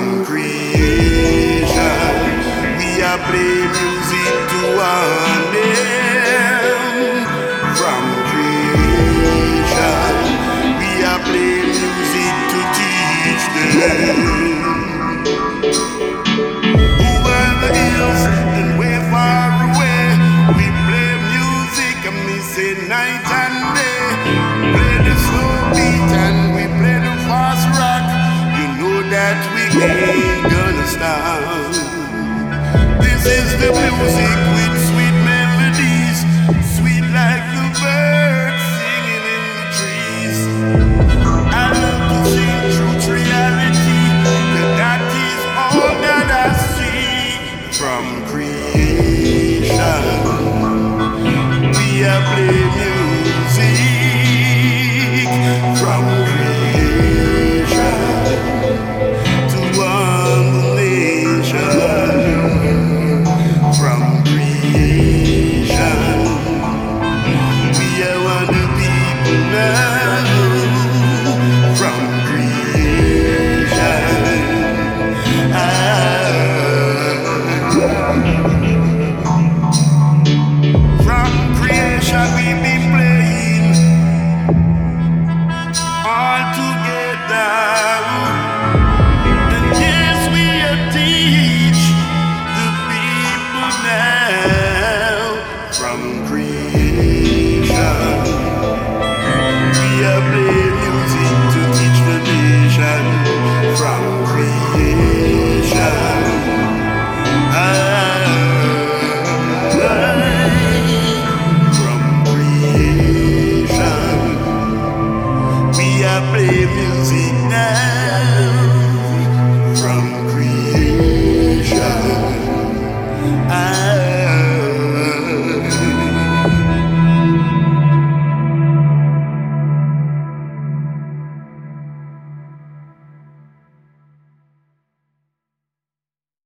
From creation, we are play music to one end. From creation, we are play music to teach them. Over the hills and way far away, we play music and we say night and day. Play the slow beat and we play the fast rock. You know that we ain't gonna stop. This is the music with